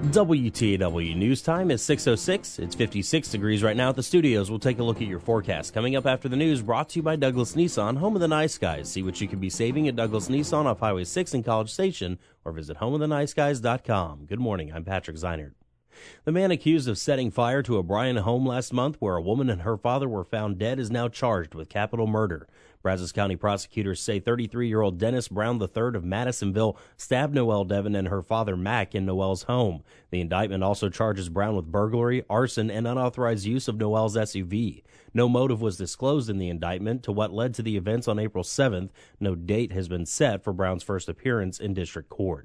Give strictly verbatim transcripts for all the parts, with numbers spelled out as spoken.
W T A W News Time is six oh six. It's fifty-six degrees right now at the studios. We'll take a look at your forecast. Coming up after the news, brought to you by Douglas Nissan, home of the nice guys. See what you can be saving at Douglas Nissan off Highway six in College Station or visit home of the nice guys dot com. Good morning. I'm Patrick Zeinert. The man accused of setting fire to a Bryan home last month where a woman and her father were found dead is now charged with capital murder. Brazos County prosecutors say thirty-three-year-old Dennis Brown the third of Madisonville stabbed Noelle Devon and her father Mac in Noelle's home. The indictment also charges Brown with burglary, arson, and unauthorized use of Noelle's S U V. No motive was disclosed in the indictment to what led to the events on April seventh. No date has been set for Brown's first appearance in district court.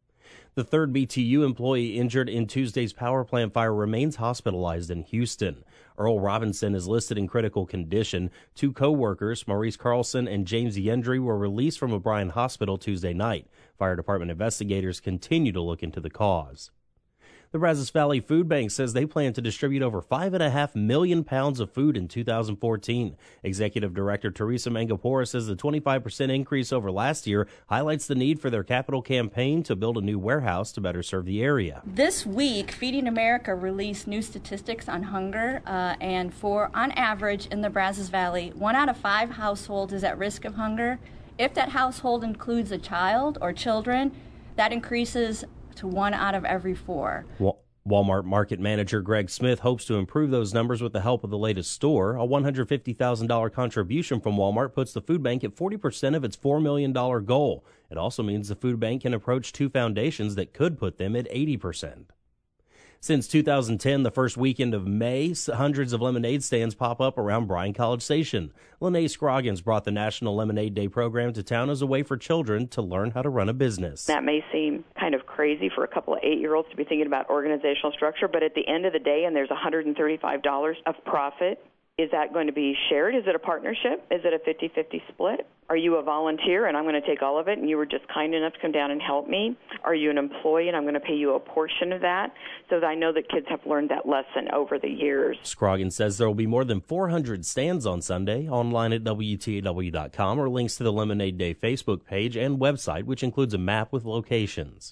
The third B T U employee injured in Tuesday's power plant fire remains hospitalized in Houston. Earl Robinson is listed in critical condition. Two co-workers, Maurice Carlson and James Yendry, were released from a Bryan hospital Tuesday night. Fire department investigators continue to look into the cause. The Brazos Valley Food Bank says they plan to distribute over five point five million pounds of food in two thousand fourteen. Executive Director Teresa Mangapora says the twenty-five percent increase over last year highlights the need for their capital campaign to build a new warehouse to better serve the area. This week, Feeding America released new statistics on hunger, uh, and for, on average, in the Brazos Valley, one out of five households is at risk of hunger. If that household includes a child or children, that increases to one out of every four. Walmart market manager Greg Smith hopes to improve those numbers with the help of the latest store. A one hundred fifty thousand dollars contribution from Walmart puts the food bank at forty percent of its four million dollars goal. It also means the food bank can approach two foundations that could put them at eighty percent. Since two thousand ten, the first weekend of May, hundreds of lemonade stands pop up around Bryan College Station. Lene Scroggins brought the National Lemonade Day program to town as a way for children to learn how to run a business. That may seem kind of crazy for a couple of eight-year-olds to be thinking about organizational structure, but at the end of the day, and there's one hundred thirty-five dollars of profit, is that going to be shared? Is it a partnership? Is it a fifty-fifty split? Are you a volunteer and I'm going to take all of it and you were just kind enough to come down and help me? Are you an employee and I'm going to pay you a portion of that? So that I know that kids have learned that lesson over the years. Scroggins says there will be more than four hundred stands on Sunday, online at W T A W dot com or links to the Lemonade Day Facebook page and website, which includes a map with locations.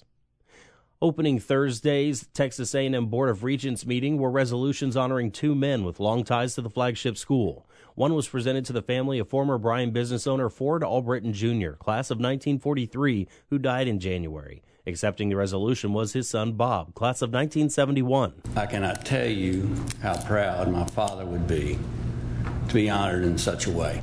Opening Thursday's Texas A and M Board of Regents meeting were resolutions honoring two men with long ties to the flagship school. One was presented to the family of former Bryan business owner Ford Albritton Junior, class of nineteen forty-three, who died in January. Accepting the resolution was his son Bob, class of nineteen seventy-one. I cannot tell you how proud my father would be to be honored in such a way.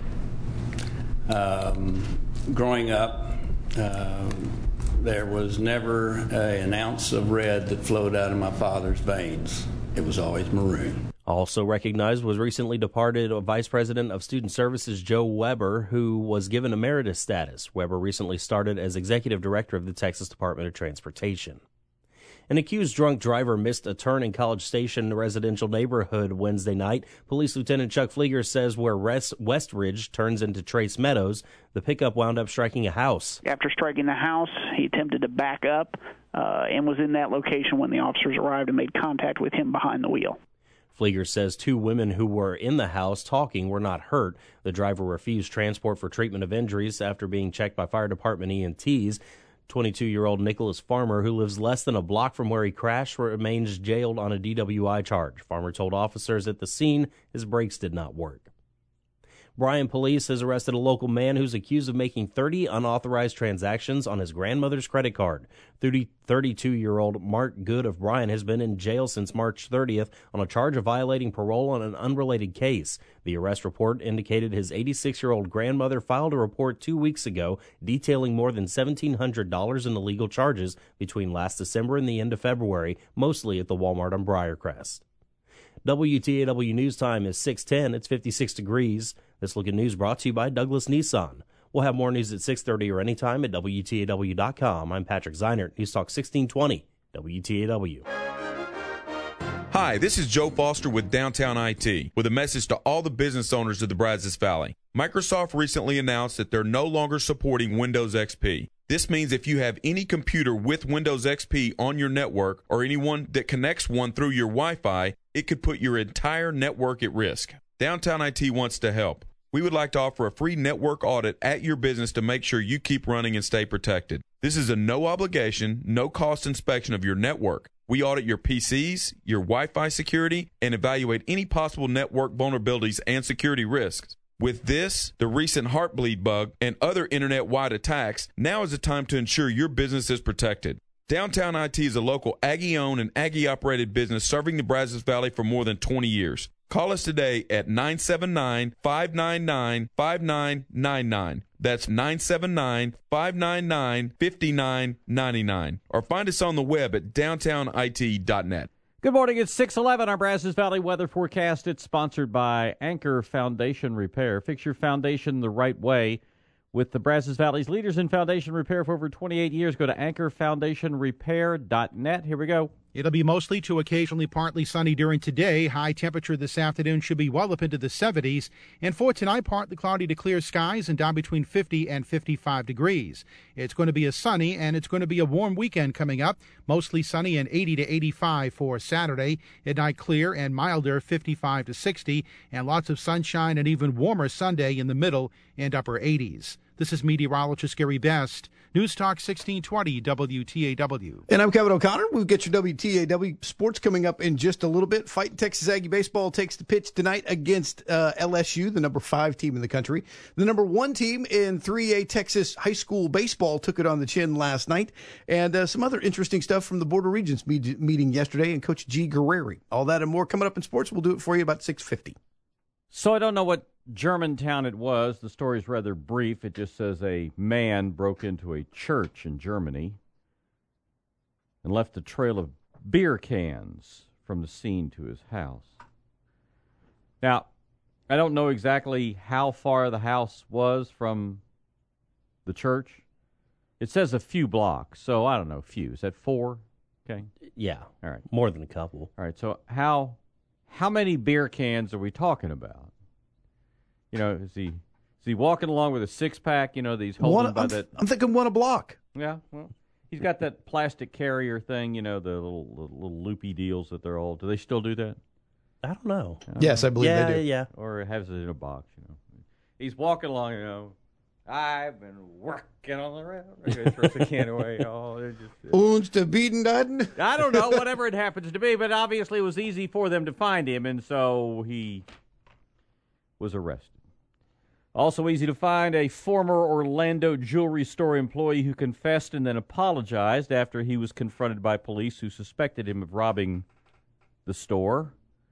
Um, growing up, uh, there was never a, an ounce of red that flowed out of my father's veins. It was always maroon. Also recognized was recently departed Vice President of Student Services Joe Weber, who was given emeritus status. Weber recently started as Executive Director of the Texas Department of Transportation. An accused drunk driver missed a turn in College Station residential neighborhood Wednesday night. Police Lieutenant Chuck Flieger says where Westridge turns into Trace Meadows, the pickup wound up striking a house. After striking the house, he attempted to back up uh, and was in that location when the officers arrived and made contact with him behind the wheel. Flieger says two women who were in the house talking were not hurt. The driver refused transport for treatment of injuries after being checked by fire department E M Ts. twenty-two-year-old Nicholas Farmer, who lives less than a block from where he crashed, remains jailed on a D W I charge. Farmer told officers at the scene his brakes did not work. Bryan police has arrested a local man who's accused of making thirty unauthorized transactions on his grandmother's credit card. thirty-two-year-old Mark Good of Bryan has been in jail since March thirtieth on a charge of violating parole on an unrelated case. The arrest report indicated his eighty-six-year-old grandmother filed a report two weeks ago detailing more than seventeen hundred dollars in illegal charges between last December and the end of February, mostly at the Walmart on Briarcrest. W T A W News Time is six ten. It's fifty-six degrees. This Look at News brought to you by Douglas Nissan. We'll have more news at six thirty or anytime at W T A W dot com. I'm Patrick Zeinert, News Talk sixteen twenty, W T A W. Hi, this is Joe Foster with Downtown I T with a message to all the business owners of the Brazos Valley. Microsoft recently announced that they're no longer supporting Windows X P. This means if you have any computer with Windows X P on your network or anyone that connects one through your Wi-Fi, it could put your entire network at risk. Downtown I T wants to help. We would like to offer a free network audit at your business to make sure you keep running and stay protected. This is a no obligation, no cost inspection of your network. We audit your P Cs, your Wi-Fi security, and evaluate any possible network vulnerabilities and security risks. With this, the recent Heartbleed bug, and other internet-wide attacks, now is the time to ensure your business is protected. Downtown I T is a local Aggie-owned and Aggie-operated business serving the Brazos Valley for more than twenty years. Call us today at nine seven nine, five nine nine, five nine nine nine. That's nine seven nine, five nine nine, five nine nine nine. Or find us on the web at downtown I T dot net. Good morning. It's six eleven. Our Brazos Valley weather forecast. It's sponsored by Anchor Foundation Repair. Fix your foundation the right way with the Brazos Valley's leaders in foundation repair for over twenty-eight years. Go to anchor foundation repair dot net. Here we go. It'll be mostly to occasionally partly sunny during today. High temperature this afternoon should be well up into the seventies. And for tonight, partly cloudy to clear skies and down between fifty and fifty-five degrees. It's going to be a sunny and it's going to be a warm weekend coming up. Mostly sunny and eighty to eighty-five for Saturday. At night clear and milder, fifty-five to sixty. And lots of sunshine and even warmer Sunday in the middle and upper eighties. This is meteorologist Gary Best. News Talk sixteen twenty W T A W. And I'm Kevin O'Connor. We'll get your W T A W sports coming up in just a little bit. Fighting Texas Aggie baseball takes the pitch tonight against uh, L S U, the number five team in the country. The number one team in three A Texas high school baseball took it on the chin last night. And uh, some other interesting stuff from the Border Regions meet- meeting yesterday and Coach G. Guerreri. All that and more coming up in sports. We'll do it for you about six fifty. So I don't know what Germantown it was. The story's rather brief. It just says a man broke into a church in Germany and left a trail of beer cans from the scene to his house. Now, I don't know exactly how far the house was from the church. It says a few blocks, so I don't know, few. Is that four? Okay. Yeah. All right. More than a couple. All right, so how how many beer cans are we talking about? You know, is he is he walking along with a six pack? You know, these holding one, by I'm, that. I'm thinking one a block. Yeah, well, he's got that plastic carrier thing. You know, the little little, little loopy deals that they're all. Do they still do that? I don't know. I don't Yes, know. I believe yeah, they do. yeah. Or it has it in a box. You know, he's walking along. You know, I've been working on the railroad. He throws the can away. Oh, they're just. Uh, Uns to beaten Duden. I don't know, whatever it happens to be, but obviously it was easy for them to find him, and so he was arrested. Also easy to find a former Orlando jewelry store employee who confessed and then apologized after he was confronted by police who suspected him of robbing the store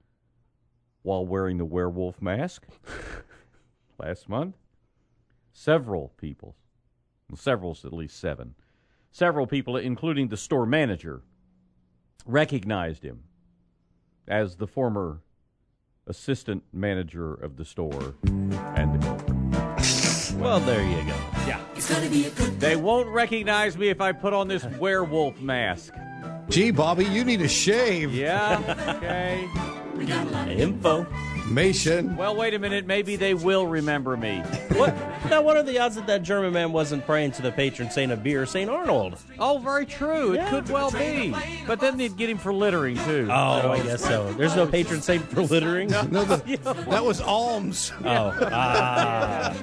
while wearing the werewolf mask last month. Several people, several, at least seven, several people, including the store manager, recognized him as the former assistant manager of the store and the culprit. Well, there you go. Yeah. It's gonna be a good they won't recognize me if I put on this werewolf mask. Gee, Bobby, you need a shave. Yeah, okay. Info. Mation. Well, wait a minute. Maybe they will remember me. What? Now, what are the odds that that German man wasn't praying to the patron saint of beer, Saint Arnold? Oh, very true. It Yeah. could well be. But then they'd get him for littering, too. Oh, So- I guess so. There's no patron saint for littering? No, the, that was alms. Oh, ah.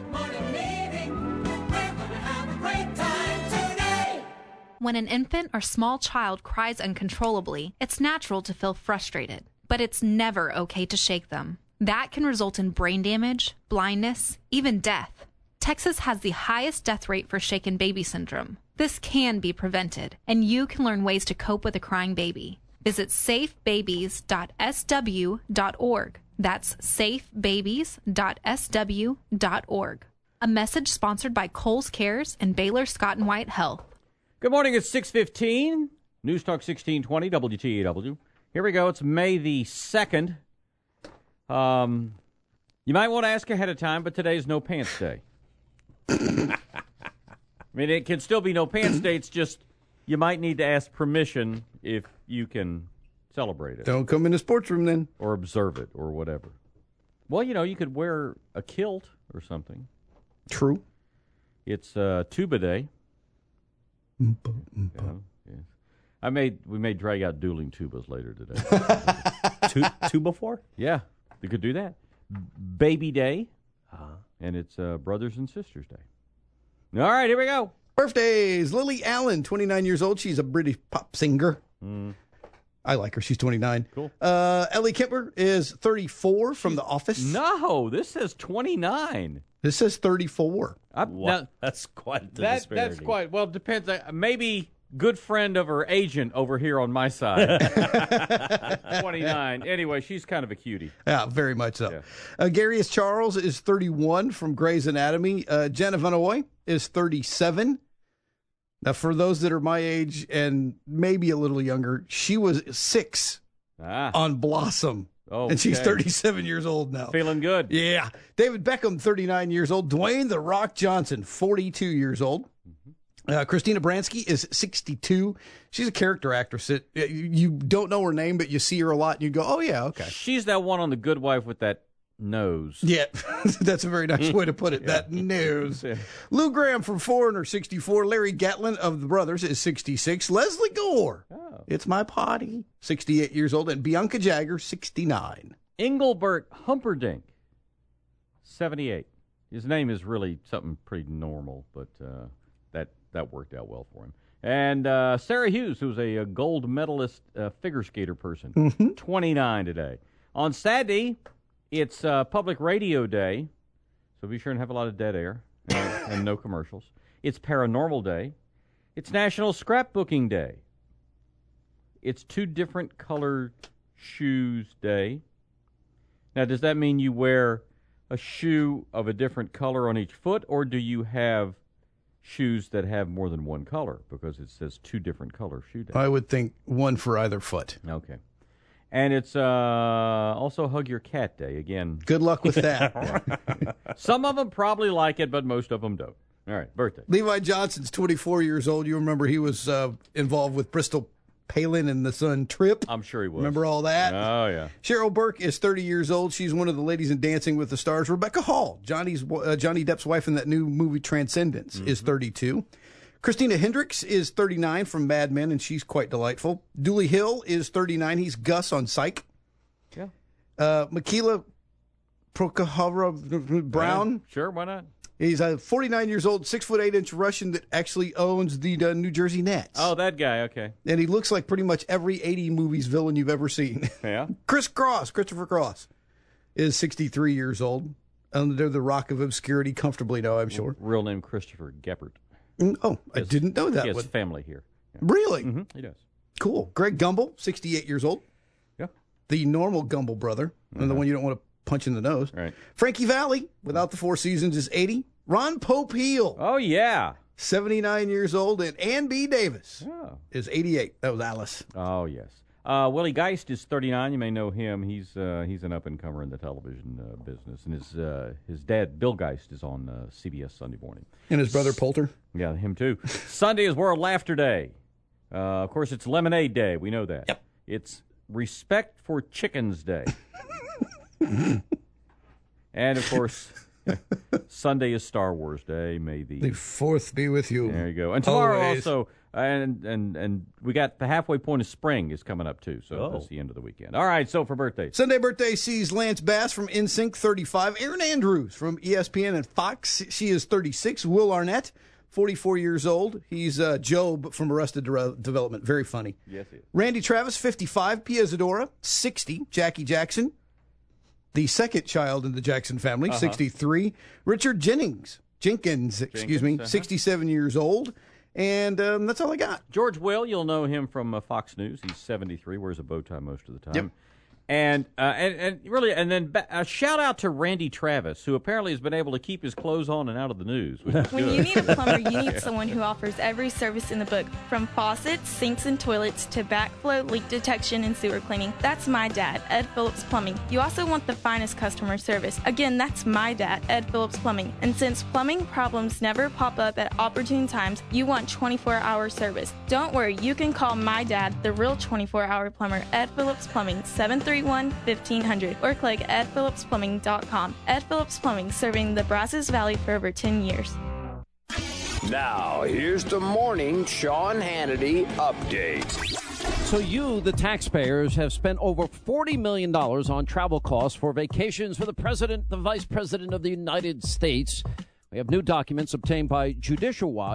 When an infant or small child cries uncontrollably, it's natural to feel frustrated, but it's never okay to shake them. That can result in brain damage, blindness, even death. Texas has the highest death rate for shaken baby syndrome. This can be prevented, and you can learn ways to cope with a crying baby. Visit safe babies dot s w dot org. That's safe babies dot s w dot org. A message sponsored by Kohl's Cares and Baylor Scott and White Health. Good morning. It's six fifteen. News Talk sixteen twenty W T A W. Here we go. It's May the second. Um, you might want to ask ahead of time, but today is No Pants Day. I mean, it can still be No Pants Day. It's just you might need to ask permission if you can celebrate it. Don't come in the sports room then. Or observe it or whatever. Well, you know, you could wear a kilt or something. True. It's uh, Tuba Day. Yeah, yeah. I made we may drag out dueling tubas later today. two, two before? Yeah, we could do that. Baby Day, Uh-huh. and it's uh, Brothers and Sisters Day. All right, here we go. Birthdays. Lily Allen, twenty-nine years old. She's a British pop singer. Mm. I like her. She's twenty-nine. Cool. Uh, Ellie Kemper is thirty-four from The Office. No, this says twenty-nine. This says thirty-four. I, Wow, now, that's quite the that, disparity. That's quite, well, it depends. Uh, maybe good friend of her agent over here on my side. twenty-nine. Anyway, she's kind of a cutie. Yeah, very much so. Yeah. Uh, Garius Charles is thirty-one from Grey's Anatomy. Uh, Jenna Vanoy is thirty-seven. Now, for those that are my age and maybe a little younger, she was six Ah. on Blossom. Okay. And she's thirty-seven years old now. Feeling good. Yeah. David Beckham, thirty-nine years old. Dwayne The Rock Johnson, forty-two years old. Uh, Christina Bransky is sixty-two. She's a character actress. That, uh, you don't know her name, but you see her a lot, and you go, oh, yeah, okay. She's that one on The Good Wife with that nose. Yeah, that's a very nice way to put it, Yeah. that nose. Yeah. Lou Graham from Foreigner, sixty-four. Larry Gatlin of the Brothers is sixty-six. Leslie Gore, Oh. It's My Potty, sixty-eight years old. And Bianca Jagger, sixty-nine. Engelbert Humperdinck, seventy-eight. His name is really something pretty normal, but uh, that, that worked out well for him. And uh, Sarah Hughes, who's a, a gold medalist uh, figure skater person, Mm-hmm. twenty-nine today. On Saturday, it's uh, Public Radio Day, so be sure and have a lot of dead air and, and no commercials. It's Paranormal Day. It's National Scrapbooking Day. It's Two Different Colored Shoes Day. Now, does that mean you wear a shoe of a different color on each foot, or do you have shoes that have more than one color? Because it says Two Different Color Shoe Day. I would think one for either foot. Okay. And it's uh, also Hug Your Cat Day. Again, Good luck with that. some of them probably like it, but most of them don't. All right, birthday. Levi Johnson's twenty-four years old. You remember he was uh, involved with Bristol Palin and the Sun Trip. I'm sure he was. Remember all that? Oh, yeah. Cheryl Burke is thirty years old. She's one of the ladies in Dancing with the Stars. Rebecca Hall, Johnny's uh, Johnny Depp's wife in that new movie Transcendence, mm-hmm. is thirty-two. Christina Hendricks is thirty-nine from Mad Men, and she's quite delightful. Dooley Hill is thirty-nine. He's Gus on Psych. Yeah. Uh, Michaela Prokhorova Brown. Yeah, sure, why not? He's a forty-nine years old, six foot eight inch Russian that actually owns the uh, New Jersey Nets. Oh, that guy, okay. And he looks like pretty much every eighty movies villain you've ever seen. Yeah. Chris Cross, Christopher Cross, is sixty-three years old. Under the rock of obscurity comfortably now, I'm sure. Real name Christopher Geppert. Mm, oh, I didn't know that He has one. family here. Yeah. Really? Mm-hmm, he does. Cool. Greg Gumbel, sixty-eight years old. Yeah. The normal Gumbel brother, and the one you don't want to punch in the nose. Right. Frankie Valli, without the Four Seasons, is eighty. Ron Popeil, Oh, yeah. seventy-nine years old. And Ann B. Davis Oh, is eighty-eight. That was Alice. oh yes. Uh, Willie Geist is thirty-nine. You may know him. He's uh, he's an up-and-comer in the television uh, business. And his uh, his dad, Bill Geist, is on uh, C B S Sunday morning. And his brother Poulter. Yeah, him too. Sunday is World Laughter Day. Uh, of course, it's Lemonade Day. We know that. Yep. It's Respect for Chickens Day. And, of course, Sunday is Star Wars Day. May the... The fourth be with you. There you go. And tomorrow Always. also, and, and, and we got the halfway point of spring is coming up, too. So Oh. that's the end of the weekend. All right, so for birthdays. Sunday birthday sees Lance Bass from N Sync, thirty-five. Erin Andrews from E S P N and Fox. She is thirty-six. Will Arnett, forty-four years old. He's uh, Job from Arrested De- Development. Very funny. Yes, he is. Randy Travis, fifty-five. Pia Zadora, sixty. Jackie Jackson, the second child in the Jackson family, Uh-huh. sixty-three. Richard Jennings, Jenkins, excuse me, uh-huh. sixty-seven years old. And um, that's all I got. George Will, you'll know him from uh, Fox News. He's seventy-three, wears a bow tie most of the time. Yep. And, uh, and and really, and then ba- a shout out to Randy Travis, who apparently has been able to keep his clothes on and out of the news. Which is When good. you need a plumber, you need someone who offers every service in the book, from faucets, sinks, and toilets to backflow, leak detection, and sewer cleaning. That's my dad, Ed Phillips Plumbing. You also want the finest customer service. Again, that's my dad, Ed Phillips Plumbing. And since plumbing problems never pop up at opportune times, you want twenty-four hour service. Don't worry, you can call my dad, the real twenty-four hour plumber, Ed Phillips Plumbing, seven three one, fifteen hundred, or click ed phillips plumbing dot com. Ed Phillips Plumbing, serving the Brazos Valley for over ten years. Now, here's the morning Sean Hannity update. So you, the taxpayers, have spent over forty million dollars on travel costs for vacations for the President, the Vice President of the United States. We have new documents obtained by Judicial Watch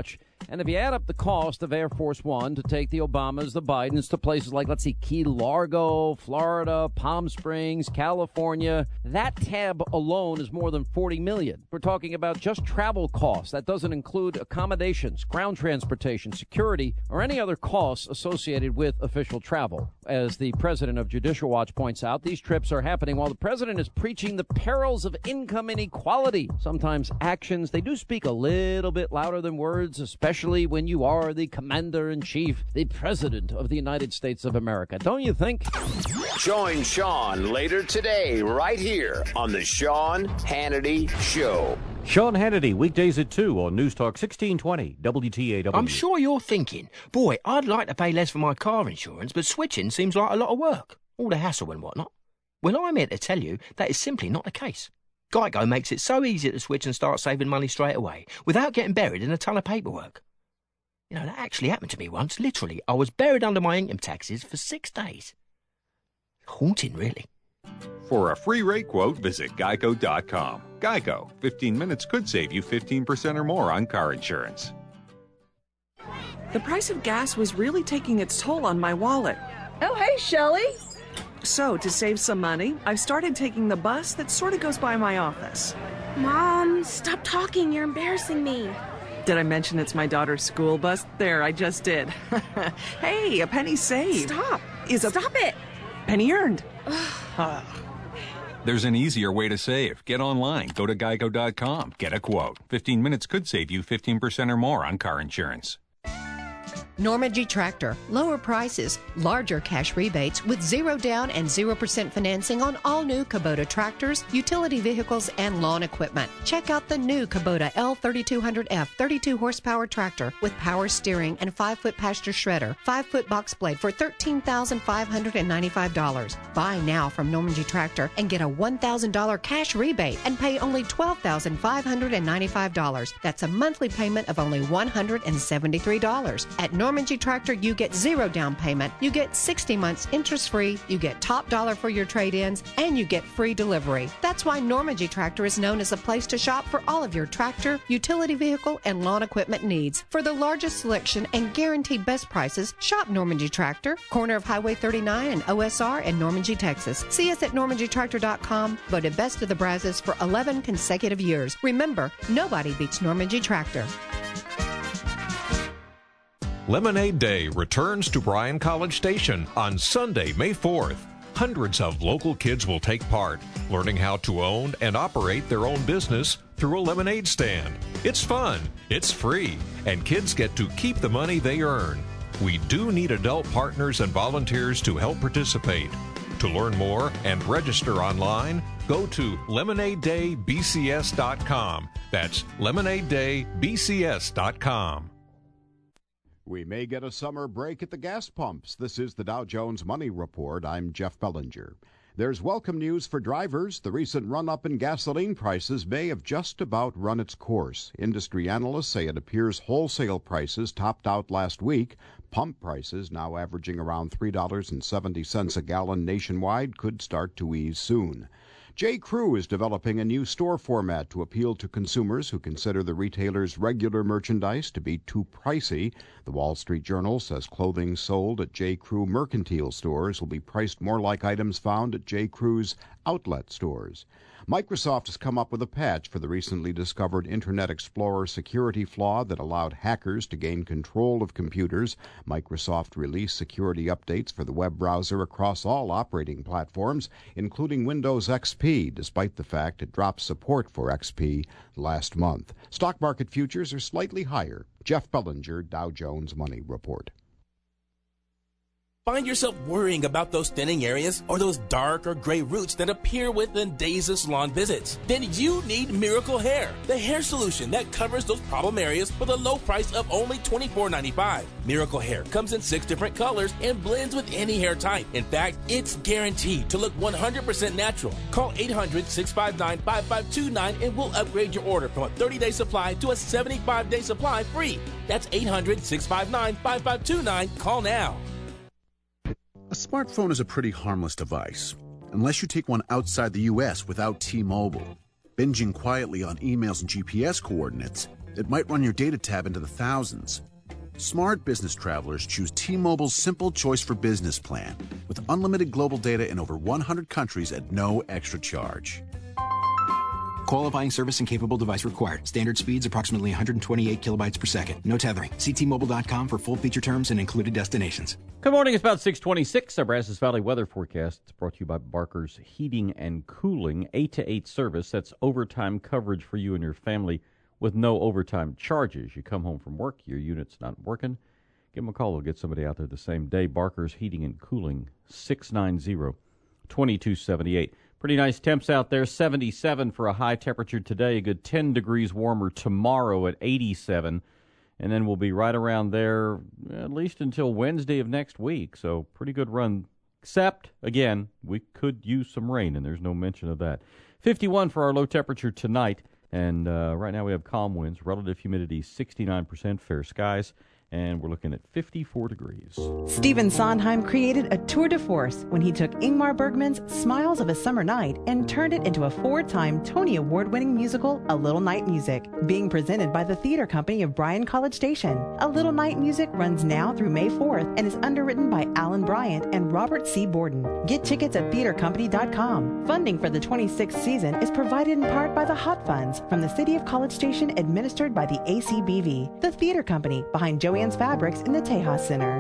And if you add up the cost of Air Force One to take the Obamas, the Bidens to places like, let's see, Key Largo, Florida, Palm Springs, California, that tab alone is more than forty million dollars. We're talking about just travel costs. That doesn't include accommodations, ground transportation, security, or any other costs associated with official travel. As the president of Judicial Watch points out, these trips are happening while the president is preaching the perils of income inequality. Sometimes actions, they do speak a little bit louder than words, especially when you are the commander-in-chief, the president of the United States of America. Don't you think? Join Sean later today right here on the Sean Hannity Show. Sean Hannity, weekdays at two on News Talk sixteen twenty W T A W. I'm sure you're thinking, boy, I'd like to pay less for my car insurance, but switching seems like a lot of work. All the hassle and whatnot. Well, I'm here to tell you that is simply not the case. Geico makes it so easy to switch and start saving money straight away, without getting buried in a ton of paperwork. You know, that actually happened to me once. Literally, I was buried under my income taxes for six days. Haunting, really. For a free rate quote, visit geico dot com. Geico. fifteen minutes could save you fifteen percent or more on car insurance. The price of gas was really taking its toll on my wallet. Oh, hey, Shelley. So, to save some money, I've started taking the bus that sort of goes by my office. Mom, stop talking. You're embarrassing me. Did I mention it's my daughter's school bus? There, I just did. Hey, a penny saved. Stop. Is a Stop it. penny earned. There's an easier way to save. Get online. Go to geico dot com. Get a quote. fifteen minutes could save you fifteen percent or more on car insurance. Norman G. Tractor. Lower prices, larger cash rebates with zero down and zero percent financing on all new Kubota tractors, utility vehicles, and lawn equipment. Check out the new Kubota L thirty-two hundred F thirty-two horsepower tractor with power steering and five foot pasture shredder, five foot box blade for thirteen thousand five hundred ninety-five dollars. Buy now from Norman G. Tractor and get a one thousand dollars cash rebate and pay only twelve thousand five hundred ninety-five dollars. That's a monthly payment of only one hundred seventy-three dollars. At Norman G. Tractor, you get zero down payment, you get sixty months interest-free, you get top dollar for your trade-ins, and you get free delivery. That's why Norman G. Tractor is known as a place to shop for all of your tractor, utility vehicle, and lawn equipment needs. For the largest selection and guaranteed best prices, shop Norman G. Tractor, corner of Highway thirty-nine and O S R in Norman G., Texas. See us at norman g tractor dot com, voted best of the Brazos for eleven consecutive years. Remember, nobody beats Norman G. Tractor. Lemonade Day returns to Bryan College Station on Sunday, May fourth. Hundreds of local kids will take part, learning how to own and operate their own business through a lemonade stand. It's fun, it's free, and kids get to keep the money they earn. We do need adult partners and volunteers to help participate. To learn more and register online, go to lemonade day b c s dot com. That's lemonade day b c s dot com. We may get a summer break at the gas pumps. This is the Dow Jones Money Report. I'm Jeff Bellinger. There's welcome news for drivers. The recent run-up in gasoline prices may have just about run its course. Industry analysts say it appears wholesale prices topped out last week. Pump prices, now averaging around three dollars and seventy cents a gallon nationwide, could start to ease soon. J. Crew is developing a new store format to appeal to consumers who consider the retailer's regular merchandise to be too pricey. The Wall Street Journal says clothing sold at J. Crew mercantile stores will be priced more like items found at J. Crew's outlet stores. Microsoft has come up with a patch for the recently discovered Internet Explorer security flaw that allowed hackers to gain control of computers. Microsoft released security updates for the web browser across all operating platforms, including Windows X P, despite the fact it dropped support for X P last month. Stock market futures are slightly higher. Jeff Bellinger, Dow Jones Money Report. Find yourself worrying about those thinning areas or those dark or gray roots that appear within days of salon visits? Then you need Miracle Hair, the hair solution that covers those problem areas for the low price of only twenty-four ninety-five. Miracle Hair comes in six different colors and blends with any hair type. In fact, it's guaranteed to look one hundred percent natural. Call eight hundred, six five nine, five five two nine and we'll upgrade your order from a thirty-day supply to a seventy-five day supply free. That's eight hundred, six five nine, five five two nine. Call now. A smartphone is a pretty harmless device, unless you take one outside the U S without T-Mobile. Binging quietly on emails and G P S coordinates It might run your data tab into the thousands. Smart business travelers choose T-Mobile's Simple Choice for Business plan with unlimited global data in over one hundred countries at no extra charge. Qualifying service and capable device required. Standard speeds approximately one hundred twenty-eight kilobytes per second. No tethering. See T Mobile dot com for full feature terms and included destinations. Good morning. It's about six twenty-six. Our Brazos Valley weather forecast is brought to you by Barker's Heating and Cooling. eight to eight service. That's overtime coverage for you and your family with no overtime charges. You come home from work, your unit's not working, give them a call. We'll get somebody out there the same day. Barker's Heating and Cooling, six nine zero, two two seven eight. Pretty nice temps out there, seventy-seven for a high temperature today, a good ten degrees warmer tomorrow at eighty-seven, and then we'll be right around there at least until Wednesday of next week, so pretty good run, except, again, we could use some rain, and there's no mention of that. fifty-one for our low temperature tonight, and uh, right now we have calm winds, relative humidity sixty-nine percent, fair skies, and we're looking at fifty-four degrees. Stephen Sondheim created a tour de force when he took Ingmar Bergman's Smiles of a Summer Night and turned it into a four-time Tony Award-winning musical, A Little Night Music, being presented by the theater company of Bryan College Station. A Little Night Music runs now through May fourth and is underwritten by Alan Bryant and Robert C. Borden. Get tickets at theater company dot com. Funding for the twenty-sixth season is provided in part by the Hot Funds from the City of College Station, administered by the A C B V, the theater company behind Joanne's Fabrics in the Tejas Center.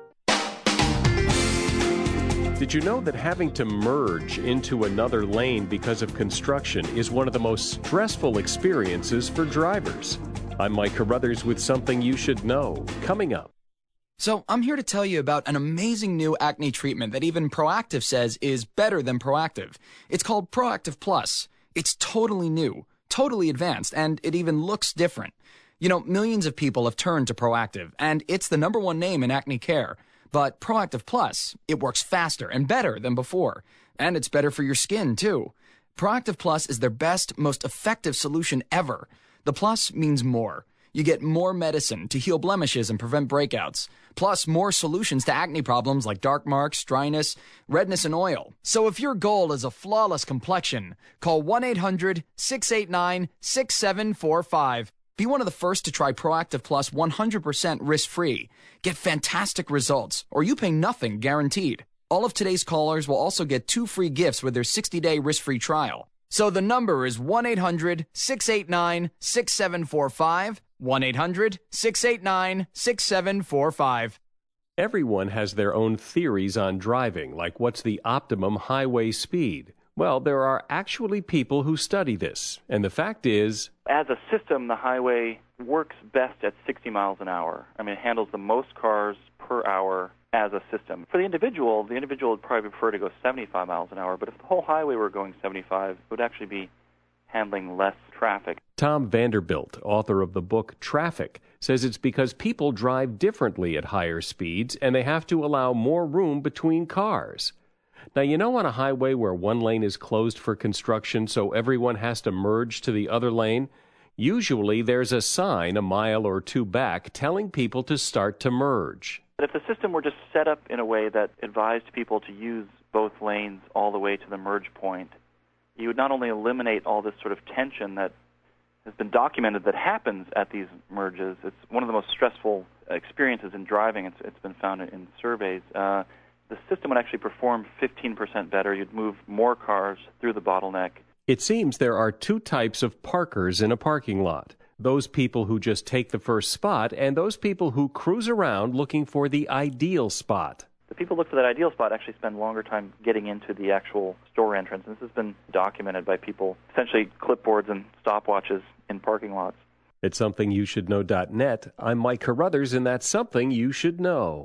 Did you know that having to merge into another lane because of construction is one of the most stressful experiences for drivers? I'm Mike Carruthers with something you should know, coming up. So I'm here to tell you about an amazing new acne treatment that even Proactiv says is better than Proactiv. It's called Proactiv Plus. It's totally new, totally advanced, and it even looks different. You know, millions of people have turned to Proactiv, and it's the number one name in acne care. But Proactiv Plus, it works faster and better than before. And it's better for your skin, too. Proactiv Plus is their best, most effective solution ever. The plus means more. You get more medicine to heal blemishes and prevent breakouts, plus more solutions to acne problems like dark marks, dryness, redness, and oil. So if your goal is a flawless complexion, call one eight hundred, six eight nine, six seven four five. Be one of the first to try Proactiv Plus one hundred percent risk-free. Get fantastic results, or you pay nothing guaranteed. All of today's callers will also get two free gifts with their sixty-day risk-free trial. So the number is one eight hundred, six eight nine, six seven four five, one eight hundred, six eight nine, six seven four five. Everyone has their own theories on driving, like what's the optimum highway speed. Well, there are actually people who study this, and the fact is, as a system, the highway works best at sixty miles an hour. I mean, it handles the most cars per hour as a system. For the individual, the individual would probably prefer to go seventy-five miles an hour, but if the whole highway were going seventy-five, it would actually be handling less traffic. Tom Vanderbilt, author of the book Traffic, says it's because people drive differently at higher speeds, and they have to allow more room between cars. Now, you know on a highway where one lane is closed for construction so everyone has to merge to the other lane? Usually there's a sign a mile or two back telling people to start to merge. But if the system were just set up in a way that advised people to use both lanes all the way to the merge point, you would not only eliminate all this sort of tension that has been documented that happens at these merges. It's one of the most stressful experiences in driving. It's, it's been found in, in surveys. Uh, the system would actually perform fifteen percent better. You'd move more cars through the bottleneck. It seems there are two types of parkers in a parking lot. Those people who just take the first spot and those people who cruise around looking for the ideal spot. The people who look for that ideal spot actually spend longer time getting into the actual store entrance. This has been documented by people, essentially clipboards and stopwatches in parking lots. At something you should know dot net, I'm Mike Carruthers, and that's Something You Should Know.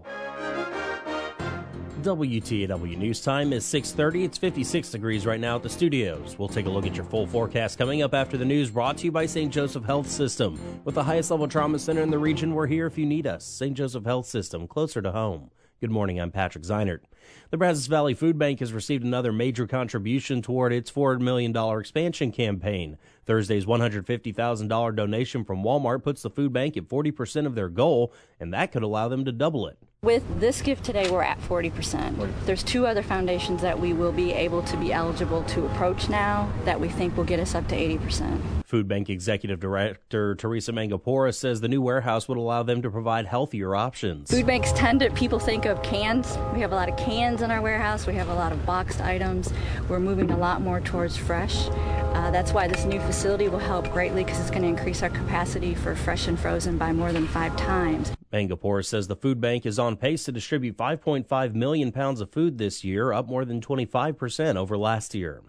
W T A W News Time is six thirty. It's fifty-six degrees right now at the studios. We'll take a look at your full forecast coming up after the news, brought to you by Saint Joseph Health System. With the highest level trauma center in the region, we're here if you need us. Saint Joseph Health System, closer to home. Good morning, I'm Patrick Zeinert. The Brazos Valley Food Bank has received another major contribution toward its four million dollars expansion campaign. Thursday's one hundred fifty thousand dollars donation from Walmart puts the food bank at forty percent of their goal, and that could allow them to double it. With this gift today, we're at forty percent. There's two other foundations that we will be able to be eligible to approach now that we think will get us up to eighty percent. Food Bank Executive Director Teresa Mangapora says the new warehouse would allow them to provide healthier options. Food banks tend to, people think of cans. We have a lot of cans in our warehouse. We have a lot of boxed items. We're moving a lot more towards fresh. Uh, that's why this new facility will help greatly because it's going to increase our capacity for fresh and frozen by more than five times. Mangapore says the food bank is on pace to distribute five point five million pounds of food this year, up more than twenty-five percent over last year.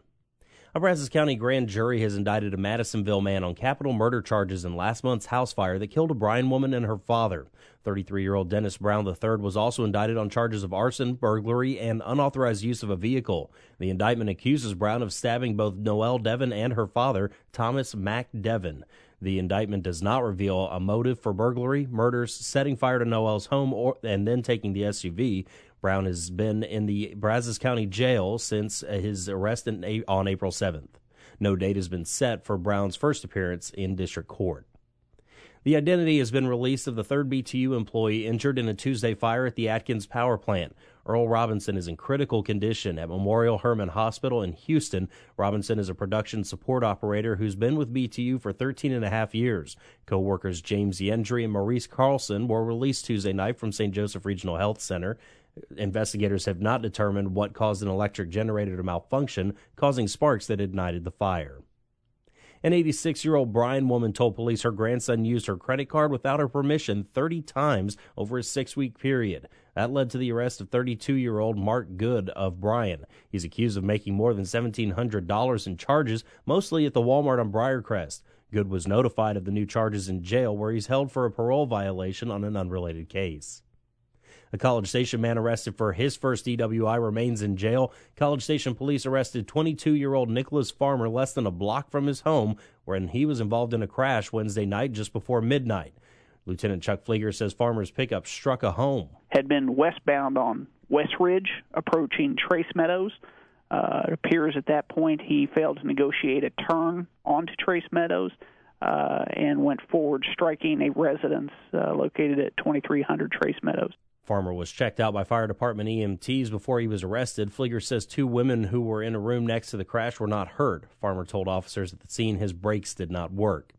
A Brazos County grand jury has indicted a Madisonville man on capital murder charges in last month's house fire that killed a Bryan woman and her father. thirty-three-year-old Dennis Brown the third was also indicted on charges of arson, burglary, and unauthorized use of a vehicle. The indictment accuses Brown of stabbing both Noelle Devon and her father, Thomas Mack Devon. The indictment does not reveal a motive for burglary, murders, setting fire to Noelle's home, or, and then taking the S U V. Brown has been in the Brazos County Jail since his arrest in, on April seventh. No date has been set for Brown's first appearance in district court. The identity has been released of the third B T U employee injured in a Tuesday fire at the Atkins Power Plant. Earl Robinson is in critical condition at Memorial Hermann Hospital in Houston. Robinson is a production support operator who's been with B T U for thirteen and a half years. Co-workers James Yendry and Maurice Carlson were released Tuesday night from Saint Joseph Regional Health Center. Investigators have not determined what caused an electric generator to malfunction, causing sparks that ignited the fire. An eighty-six-year-old Bryan woman told police her grandson used her credit card without her permission thirty times over a six-week period. That led to the arrest of thirty-two-year-old Mark Good of Bryan. He's accused of making more than seventeen hundred dollars in charges, mostly at the Walmart on Briarcrest. Good was notified of the new charges in jail, where he's held for a parole violation on an unrelated case. A College Station man arrested for his first D W I remains in jail. College Station police arrested twenty-two-year-old Nicholas Farmer less than a block from his home when he was involved in a crash Wednesday night just before midnight. Lieutenant Chuck Flieger says Farmer's pickup struck a home. Had been westbound on West Ridge, approaching Trace Meadows. Uh, it appears at that point he failed to negotiate a turn onto Trace Meadows uh, and went forward, striking a residence uh, located at twenty-three hundred Trace Meadows. Farmer was checked out by fire department E M Ts before he was arrested. Flieger says two women who were in a room next to the crash were not hurt. Farmer told officers at the scene his brakes did not work.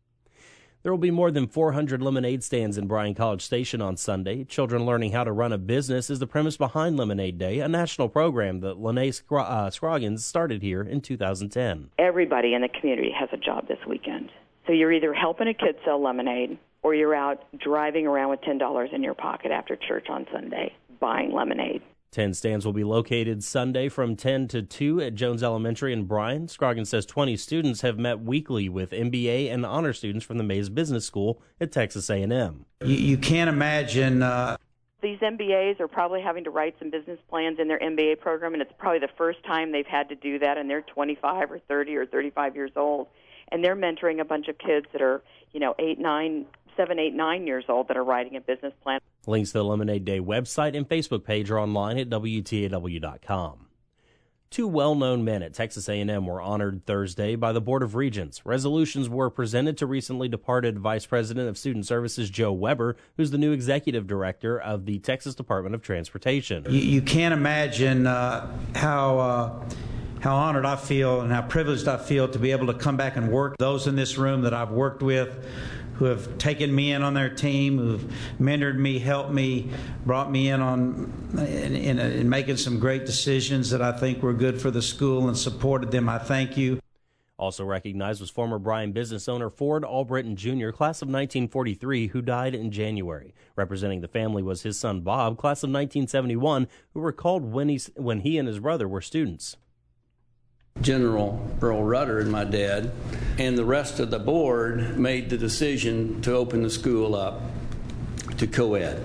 There will be more than four hundred lemonade stands in Bryan College Station on Sunday. Children learning how to run a business is the premise behind Lemonade Day, a national program that Lene Scro- uh, Scroggins started here in two thousand ten. Everybody in the community has a job this weekend. So you're either helping a kid sell lemonade or you're out driving around with ten dollars in your pocket after church on Sunday buying lemonade. Ten stands will be located Sunday from ten to two at Jones Elementary in Bryan. Scroggins says twenty students have met weekly with M B A and honor students from the Mays Business School at Texas A and M. You, you can't imagine... Uh... These M B As are probably having to write some business plans in their M B A program, and it's probably the first time they've had to do that, and they're twenty-five or thirty or thirty-five years old. And they're mentoring a bunch of kids that are, you know, eight, nine, seven, eight, nine years old that are writing a business plan. Links to the Lemonade Day website and Facebook page are online at W T A W dot com. Two well-known men at Texas A and M were honored Thursday by the Board of Regents. Resolutions were presented to recently departed Vice President of Student Services Joe Weber, who's the new Executive Director of the Texas Department of Transportation. You, you can't imagine uh, how... Uh, how honored I feel and how privileged I feel to be able to come back and work. Those in this room that I've worked with who have taken me in on their team, who've mentored me, helped me, brought me in on in, in, in making some great decisions that I think were good for the school and supported them. I thank you. Also recognized was former Bryan business owner Ford Albritton Junior, class of nineteen forty-three, who died in January. Representing the family was his son Bob, class of nineteen seventy-one, who recalled when he, when he and his brother were students. General Earl Rudder and my dad and the rest of the board made the decision to open the school up to co-ed.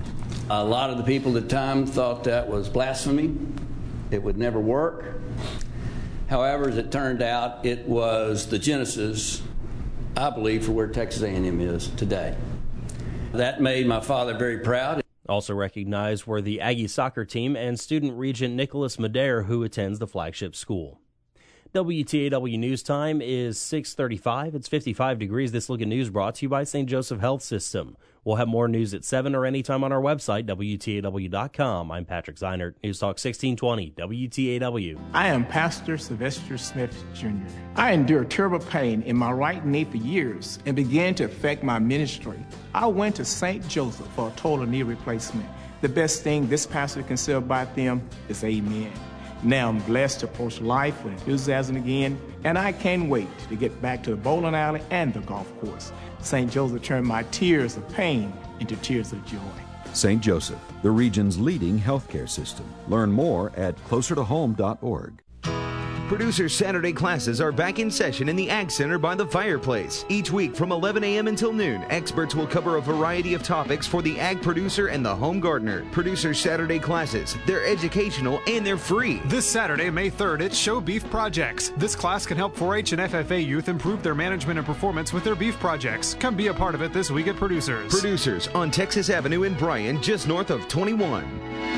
A lot of the people at the time thought that was blasphemy. It would never work. However, as it turned out, it was the genesis, I believe, for where Texas A and M is today. That made my father very proud. Also recognized were the Aggie soccer team and student regent Nicholas Madere, who attends the flagship school. W T A W News Time is six thirty-five. It's fifty-five degrees. This Look at News brought to you by Saint Joseph Health System. We'll have more news at seven or anytime on our website, W T A W dot com. I'm Patrick Zeinert, News Talk sixteen twenty, W T A W. I am Pastor Sylvester Smith, Junior I endured terrible pain in my right knee for years and began to affect my ministry. I went to Saint Joseph for a total knee replacement. The best thing this pastor can say about them is amen. Now I'm blessed to approach life with enthusiasm again, and I can't wait to get back to the bowling alley and the golf course. Saint Joseph turned my tears of pain into tears of joy. Saint Joseph, the region's leading healthcare system. Learn more at closer to home dot org. Producer Saturday classes are back in session in the Ag Center by the fireplace. Each week from eleven a.m. until noon, experts will cover a variety of topics for the ag producer and the home gardener. Producer Saturday classes, they're educational and they're free. This Saturday, May third, it's Show Beef Projects. This class can help four H and F F A youth improve their management and performance with their beef projects. Come be a part of it this week at Producers. Producers on Texas Avenue in Bryan, just north of twenty-one.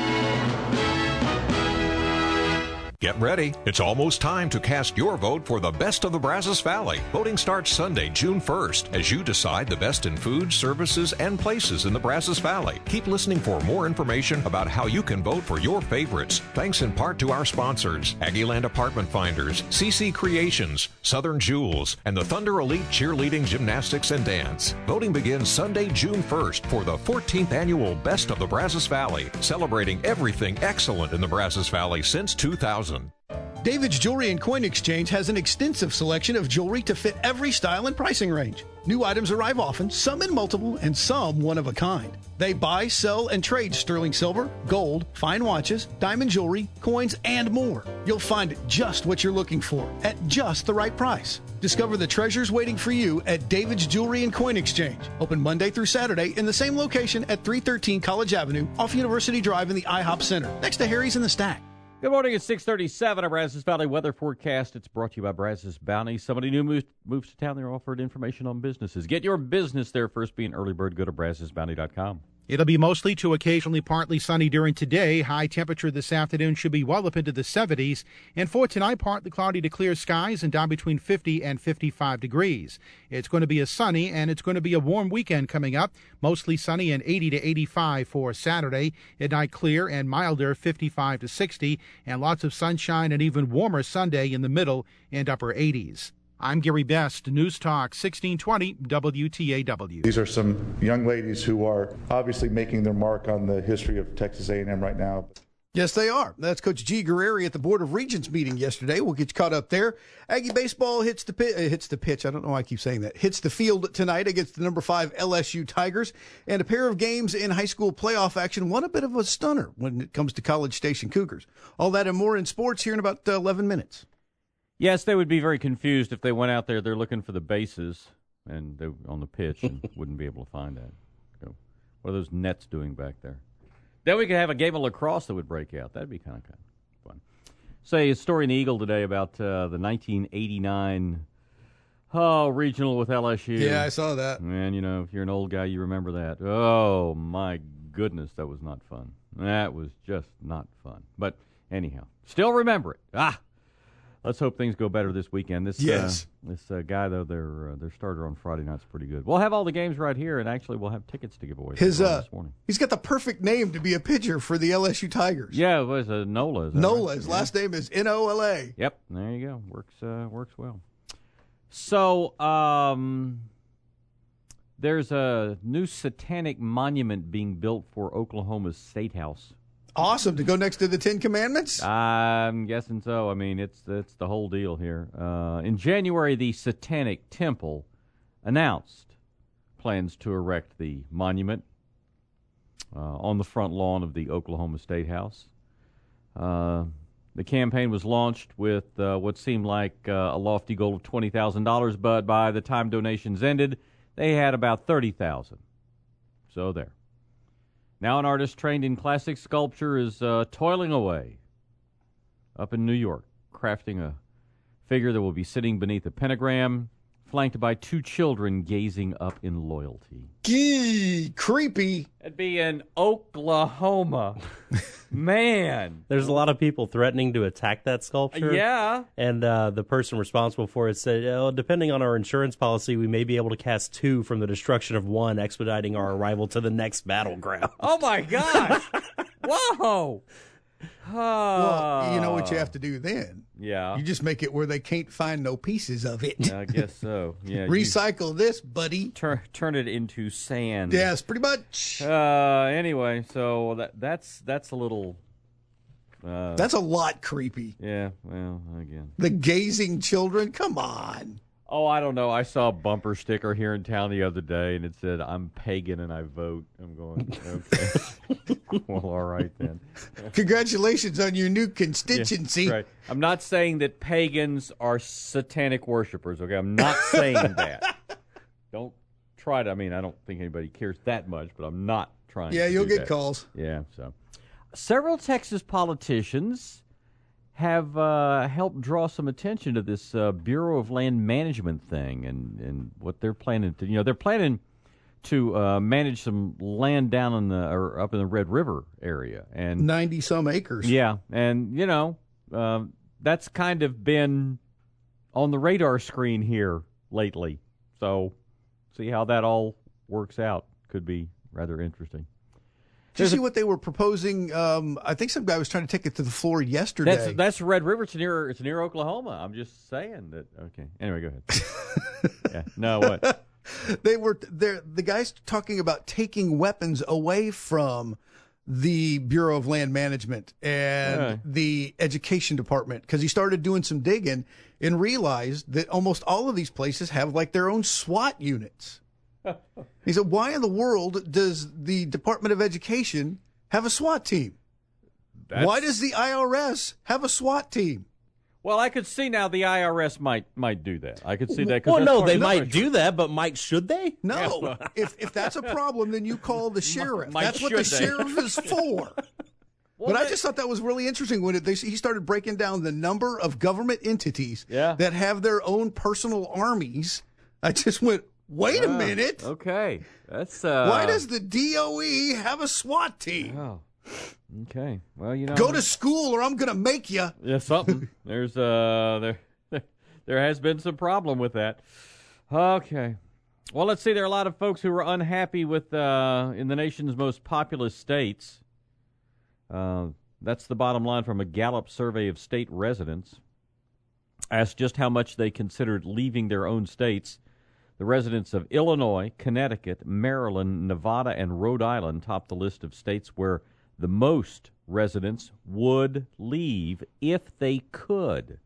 Get ready. It's almost time to cast your vote for the best of the Brazos Valley. Voting starts Sunday, June first, as you decide the best in food, services, and places in the Brazos Valley. Keep listening for more information about how you can vote for your favorites. Thanks in part to our sponsors, Aggieland Apartment Finders, C C Creations, Southern Jewels, and the Thunder Elite Cheerleading Gymnastics and Dance. Voting begins Sunday, June first for the fourteenth annual Best of the Brazos Valley, celebrating everything excellent in the Brazos Valley since two thousand. David's Jewelry and Coin Exchange has an extensive selection of jewelry to fit every style and pricing range. New items arrive often, some in multiple and some one of a kind. They buy, sell, and trade sterling silver, gold, fine watches, diamond jewelry, coins, and more. You'll find just what you're looking for at just the right price. Discover the treasures waiting for you at David's Jewelry and Coin Exchange. Open Monday through Saturday in the same location at three thirteen College Avenue off University Drive in the I HOP Center, next to Harry's and the Stack. Good morning. It's six thirty-seven. A Brazos Valley weather forecast. It's brought to you by Brazos Bounty. Somebody new moves, moves to town. They're offered information on businesses. Get your business there first. Be an early bird. Go to brazos bounty dot com. It'll be mostly to occasionally partly sunny during today. High temperature this afternoon should be well up into the seventies. And for tonight, partly cloudy to clear skies and down between fifty and fifty-five degrees. It's going to be a sunny and it's going to be a warm weekend coming up. Mostly sunny and eighty to eighty-five for Saturday. At night clear and milder, fifty-five to sixty. And lots of sunshine and even warmer Sunday in the middle and upper eighties. I'm Gary Best, News Talk sixteen twenty W T A W. These are some young ladies who are obviously making their mark on the history of Texas A and M right now. Yes, they are. That's Coach G. Guerreri at the Board of Regents meeting yesterday. We'll get you caught up there. Aggie baseball hits the pitch. Uh, hits the pitch. I don't know why I keep saying that. Hits the field tonight against the number five L S U Tigers. And a pair of games in high school playoff action. One a bit of a stunner when it comes to College Station Cougars. All that and more in sports here in about uh, eleven minutes. Yes, they would be very confused if they went out there. They're looking for the bases and they on the pitch and wouldn't be able to find that. So, what are those nets doing back there? Then we could have a game of lacrosse that would break out. That'd be kind of, kind of fun. Say a story in the Eagle today about uh, the nineteen eighty-nine oh regional with L S U. Yeah, I saw that. Man, you know, if you're an old guy, you remember that. Oh my goodness, that was not fun. That was just not fun. But anyhow, still remember it. Ah. Let's hope things go better this weekend. This yes. uh, this uh, guy, though, their uh, their starter on Friday night's pretty good. We'll have all the games right here, and actually we'll have tickets to give away. His uh, this morning. He's got the perfect name to be a pitcher for the L S U Tigers. Yeah, it was uh, Nola. Is that Nola. Right? His yeah. last name is N O L A. Yep, there you go. Works uh, works well. So um, there's a new satanic monument being built for Oklahoma's State House. Awesome, to go next to the Ten Commandments? I'm guessing so. I mean, it's it's the whole deal here. Uh, in January, the Satanic Temple announced plans to erect the monument uh, on the front lawn of the Oklahoma State House. Uh, the campaign was launched with uh, what seemed like uh, a lofty goal of twenty thousand dollars, but by the time donations ended, they had about thirty thousand dollars. So there. Now an artist trained in classic sculpture is uh, toiling away up in New York, crafting a figure that will be sitting beneath a pentagram flanked by two children gazing up in loyalty. Gee, creepy. It'd be in Oklahoma. Man. There's a lot of people threatening to attack that sculpture. Yeah. And uh, the person responsible for it said, oh, depending on our insurance policy, we may be able to cast two from the destruction of one, expediting our arrival to the next battleground. Oh, my gosh. Whoa. Well, you know what you have to do then? Yeah. You just make it where they can't find no pieces of it. I guess so. Yeah. Recycle this, buddy. Turn turn it into sand. Yes, pretty much. Uh, anyway, so that that's that's a little. Uh, That's a lot creepy. Yeah. Well, again. The gazing children. Come on. Oh, I don't know. I saw a bumper sticker here in town the other day, and it said, "I'm pagan and I vote." I'm going, okay. Well, all right then. Congratulations on your new constituency. Yeah, right. I'm not saying that pagans are satanic worshipers, okay? I'm not saying that. Don't try to, I mean, I don't think anybody cares that much, but I'm not trying Yeah, to you'll do get that. calls. Yeah, so. Several Texas politicians have uh, helped draw some attention to this uh, Bureau of Land Management thing and, and what they're planning to, you know, they're planning to uh, manage some land down in the, or up in the Red River area. And ninety some acres. Yeah, and, you know, uh, that's kind of been on the radar screen here lately. So see how that all works out. Could be rather interesting. Did you see what they were proposing? Um, I think some guy was trying to take it to the floor yesterday. That's that's Red River. It's near it's near Oklahoma. I'm just saying that. Okay. Anyway, go ahead. Yeah. No, what? They were there. The guys talking about taking weapons away from the Bureau of Land Management and Right. the Education Department because he started doing some digging and realized that almost all of these places have like their own SWAT units. He said, why in the world does the Department of Education have a SWAT team? That's- Why does the I R S have a SWAT team? Well, I could see now the I R S might might do that. I could see that. 'cause Well, that's no, part they of the might country. do that, but Mike, should they? No. if if that's a problem, then you call the sheriff. Mike, That's what the should they? sheriff is for. Well, but I they- just thought that was really interesting when it, they, he started breaking down the number of government entities Yeah. that have their own personal armies. I just went, wait a Ah, minute. Okay, that's uh, Why does the D O E have a SWAT team? Oh, okay. Well, you know, Go to school or I'm going to make you. Yeah, something. There's uh there there has been some problem with that. Okay. Well, let's see. There are a lot of folks who are unhappy with uh in the nation's most populous states. Uh, that's the bottom line from a Gallup survey of state residents. Asked just how much they considered leaving their own states. The residents of Illinois, Connecticut, Maryland, Nevada, and Rhode Island top the list of states where the most residents would leave if they could.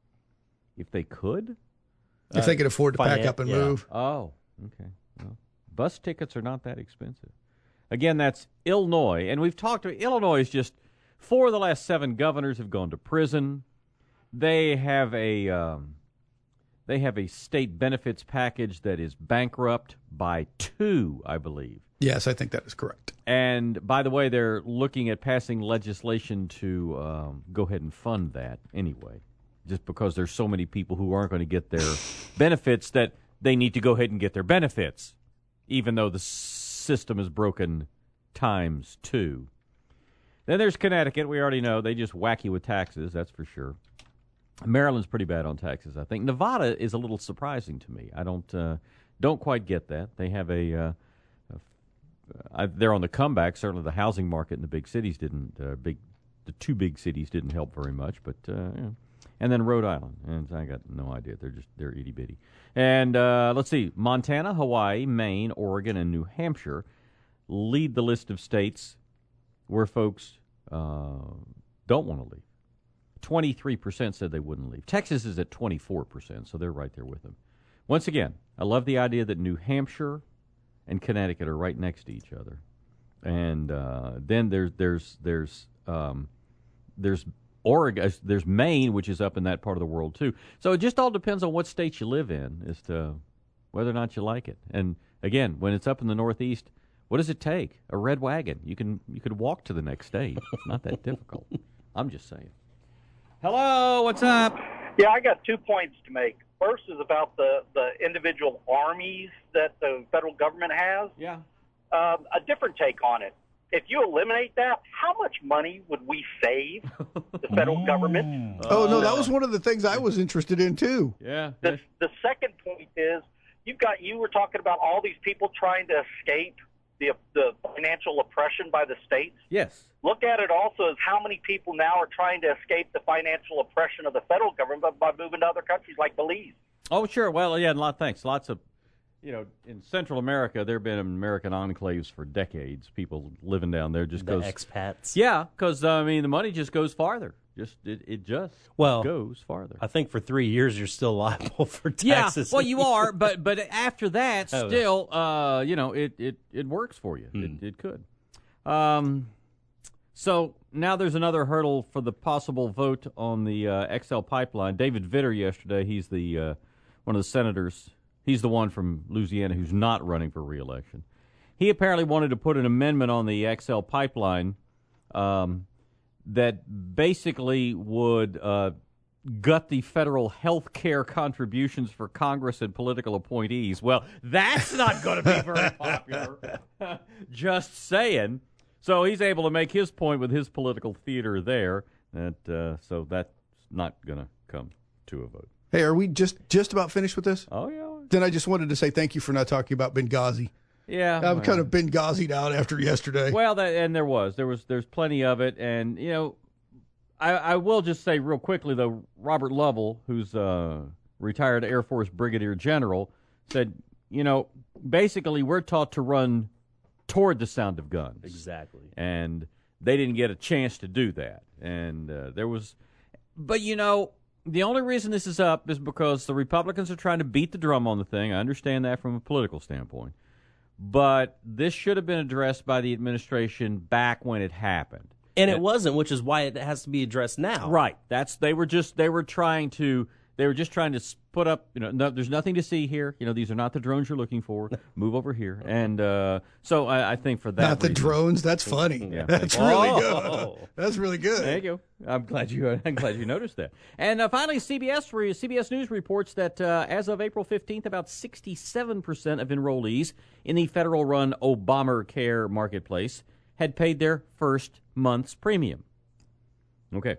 If they could? If they could afford to pack finan- up and yeah. move. Oh, okay. Well, bus tickets are not that expensive. Again, that's Illinois. And we've talked to Illinois is just four of the last seven governors have gone to prison. They have a um, they have a state benefits package that is bankrupt by two, I believe. Yes, I think that is correct. And by the way, they're looking at passing legislation to um, go ahead and fund that anyway, just because there's so many people who aren't going to get their benefits that they need to go ahead and get their benefits, even though the system is broken times two. Then there's Connecticut. We already know they just whack you with taxes, that's for sure. Maryland's pretty bad on taxes, I think. Nevada is a little surprising to me. I don't uh, don't quite get that. They have a, uh, a I, they're on the comeback. Certainly, the housing market in the big cities didn't uh, big the two big cities didn't help very much. But uh, yeah. And then Rhode Island, and I got no idea. They're just they're itty bitty. And uh, let's see, Montana, Hawaii, Maine, Oregon, and New Hampshire lead the list of states where folks uh, don't want to leave. twenty-three percent said they wouldn't leave. Texas is at twenty-four percent, so they're right there with them. Once again, I love the idea that New Hampshire and Connecticut are right next to each other. And uh, then there's there's there's um, there's Oregon, there's Maine, which is up in that part of the world too. So it just all depends on what state you live in as to whether or not you like it. And again, when it's up in the Northeast, what does it take? A red wagon. You can you could walk to the next state. It's not that difficult. I'm just saying. Hello, what's up? Yeah, I got two points to make. First is about the, the individual armies that the federal government has. Yeah. Um, a different take on it. If you eliminate that, how much money would we save the federal government? Oh, no, that was one of the things I was interested in, too. Yeah. The, the second point is you've got, you were talking about all these people trying to escape the, the financial oppression by the states. Yes. Look at it also as how many people now are trying to escape the financial oppression of the federal government by moving to other countries like Belize. Oh, sure. Well, yeah, and a lot, thanks. Lots of, you know, in Central America, there have been American enclaves for decades. People living down there just The goes. expats. Yeah, because, I mean, the money just goes farther. Just It, it just well, goes farther. I think for three years you're still liable for Yeah, taxes. well, you are, but but after that, Oh. still, uh, you know, it, it, it works for you. Hmm. It, it could. Um, so now there's another hurdle for the possible vote on the uh, X L pipeline. David Vitter yesterday, he's the uh, one of the senators. He's the one from Louisiana who's not running for re-election. He apparently wanted to put an amendment on the X L pipeline um, that basically would uh, gut the federal health care contributions for Congress and political appointees. Well, that's not going to be very popular. Just saying. So he's able to make his point with his political theater there. That uh, so that's not going to come to a vote. Hey, are we just, just about finished with this? Oh, yeah. Then I just wanted to say thank you for not talking about Benghazi. Yeah. I'm well. kind of Benghazi'd out after yesterday. Well, that, and there was. There was. There's plenty of it. And, you know, I, I will just say real quickly, though, Robert Lovell, who's a retired Air Force Brigadier General, said, you know, basically we're taught to run toward the sound of guns. Exactly. And they didn't get a chance to do that. And uh, there was, but you know, the only reason this is up is because the Republicans are trying to beat the drum on the thing. I understand that from a political standpoint. But this should have been addressed by the administration back when it happened. And it wasn't, which is why it has to be addressed now. Right. That's they were just they were trying to They were just trying to put up, you know, no, there's nothing to see here. You know, these are not the drones you're looking for. Move over here. And uh, so I, I think for that Not the reason, drones. That's funny. Yeah, That's thank you. really Oh. good. That's really good. Thank you. I'm glad you. I'm glad you noticed that. And uh, finally, C B S re- C B S News reports that uh, as of April fifteenth, about sixty-seven percent of enrollees in the federal-run Obamacare marketplace had paid their first month's premium. Okay.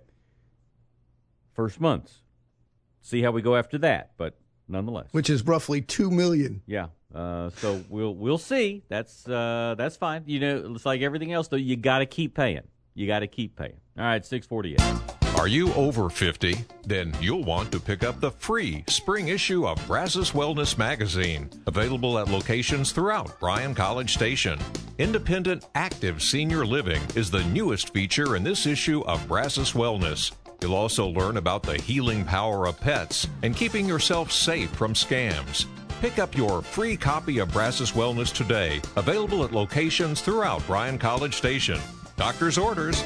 First month's. See how we go after that, but nonetheless, Which is roughly two million. yeah. Uh, so we'll we'll see. That's uh, that's fine. You know, it's like everything else, though. You got to keep paying. You got to keep paying. All right, six forty-eight. Are you over fifty? Then you'll want to pick up the free spring issue of Brazos Wellness Magazine, available at locations throughout Bryan College Station. Independent Active Senior Living is the newest feature in this issue of Brazos Wellness. You'll also learn about the healing power of pets and keeping yourself safe from scams. Pick up your free copy of Brazos Wellness today, available at locations throughout Bryan College Station. Doctor's orders.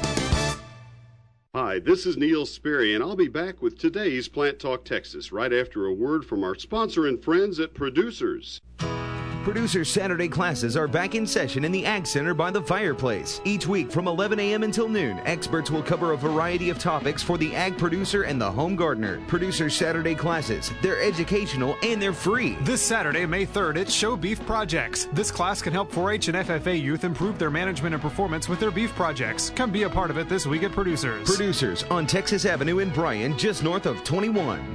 Hi, this is Neil Sperry, and I'll be back with today's Plant Talk Texas right after a word from our sponsor and friends at Producers. Producer Saturday classes are back in session in the Ag Center by the fireplace. Each week from eleven a.m. until noon, experts will cover a variety of topics for the ag producer and the home gardener. Producer Saturday classes, they're educational and they're free. This Saturday, May third, it's Show Beef Projects. This class can help four H and F F A youth improve their management and performance with their beef projects. Come be a part of it this week at Producers. Producers on Texas Avenue in Bryan, just north of twenty-one.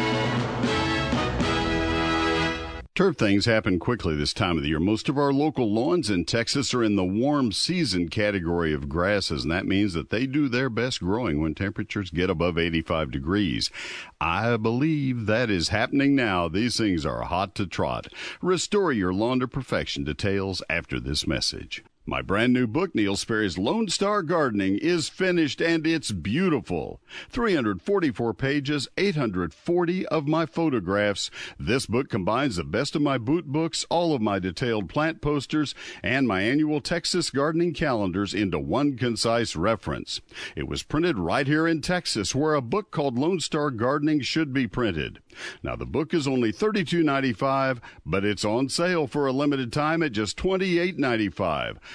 Turf things happen quickly this time of the year. Most of our local lawns in Texas are in the warm season category of grasses, and that means that they do their best growing when temperatures get above eighty-five degrees. I believe that is happening now. These things are hot to trot. Restore your lawn to perfection. Details after this message. My brand new book, Neil Sperry's Lone Star Gardening, is finished and it's beautiful. three hundred forty-four pages, eight hundred forty of my photographs. This book combines the best of my boot books, all of my detailed plant posters, and my annual Texas gardening calendars into one concise reference. It was printed right here in Texas, where a book called Lone Star Gardening should be printed. Now, the book is only thirty-two ninety-five, but it's on sale for a limited time at just twenty-eight ninety-five.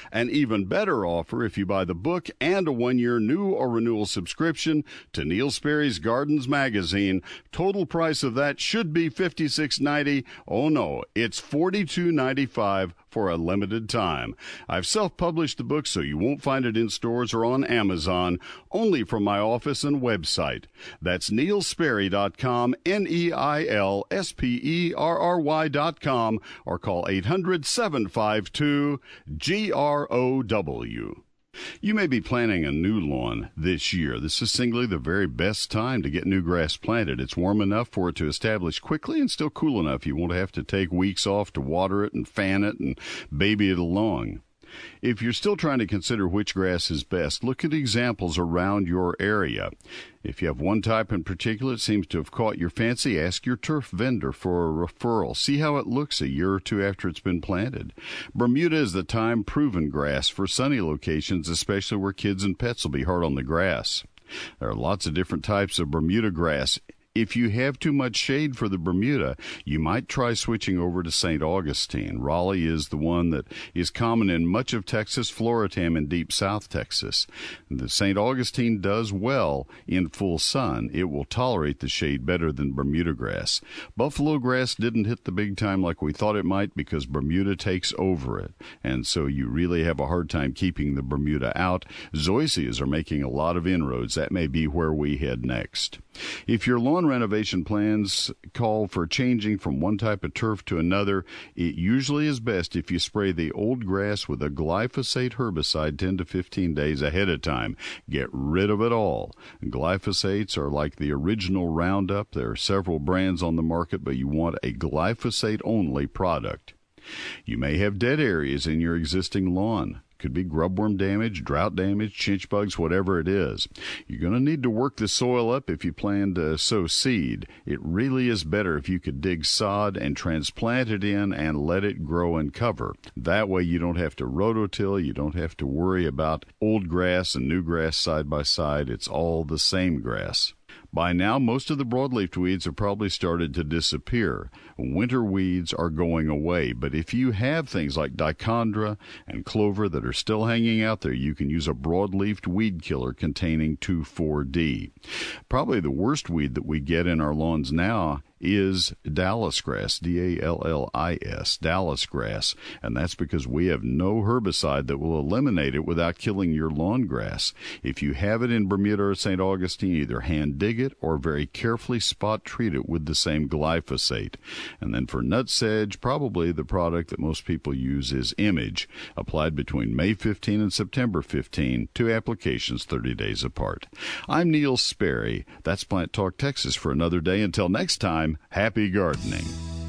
An even better offer if you buy the book and a one-year new or renewal subscription to Neil Sperry's Gardens magazine. Total price of that should be fifty-six ninety. Oh no, it's forty-two ninety-five for a limited time. I've self-published the book so you won't find it in stores or on Amazon, only from my office and website. That's neil sperry dot com, N E I L S P E R R Y dot com, or call eight hundred, seven five two, G R O W. You may be planting a new lawn this year. This is singly the very best time to get new grass planted. It's warm enough for it to establish quickly and still cool enough you won't have to take weeks off to water it and fan it and baby it along. If you're still trying to consider which grass is best, look at examples around your area. If you have one type in particular that seems to have caught your fancy, ask your turf vendor for a referral. See how it looks a year or two after it's been planted. Bermuda is the time-proven grass for sunny locations, especially where kids and pets will be hard on the grass. There are lots of different types of Bermuda grass. If you have too much shade for the Bermuda, you might try switching over to Saint Augustine. Raleigh is the one that is common in much of Texas, Floritam, and deep South Texas. The Saint Augustine does well in full sun. It will tolerate the shade better than Bermuda grass. Buffalo grass didn't hit the big time like we thought it might because Bermuda takes over it, and so you really have a hard time keeping the Bermuda out. Zoysias are making a lot of inroads. That may be where we head next. If your lawn renovation plans call for changing from one type of turf to another, it usually is best if you spray the old grass with a glyphosate herbicide ten to fifteen days ahead of time. Get rid of it all. Glyphosates are like the original Roundup. There are several brands on the market, but you want a glyphosate-only product. You may have dead areas in your existing lawn. Could be grubworm damage, drought damage, chinch bugs, whatever it is. You're going to need to work the soil up if you plan to sow seed. It really is better if you could dig sod and transplant it in and let it grow and cover. That way you don't have to rototill, you don't have to worry about old grass and new grass side by side. It's all the same grass. By now, most of the broadleaf weeds have probably started to disappear. Winter weeds are going away, but if you have things like dichondra and clover that are still hanging out there, you can use a broadleaf weed killer containing two four D. Probably the worst weed that we get in our lawns now is Dallas grass, D A L L I S, Dallas grass, and that's because we have no herbicide that will eliminate it without killing your lawn grass. If you have it in Bermuda or Saint Augustine, either hand dig it or very carefully spot treat it with the same glyphosate. And then for nutsedge, probably the product that most people use is Image, applied between May fifteenth and September fifteenth, two applications thirty days apart. I'm Neil Sperry. That's Plant Talk Texas for another day. Until next time, happy gardening.